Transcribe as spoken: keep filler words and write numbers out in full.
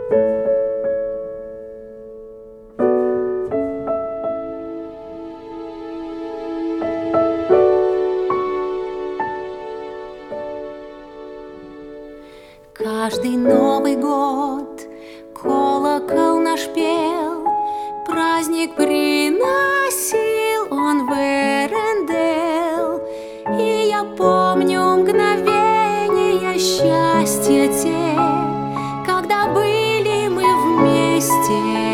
Каждый Новый год колокол наш пел, праздник приносил он в Эрендел. И я помню мгновения счастья те, когда были мы вместе.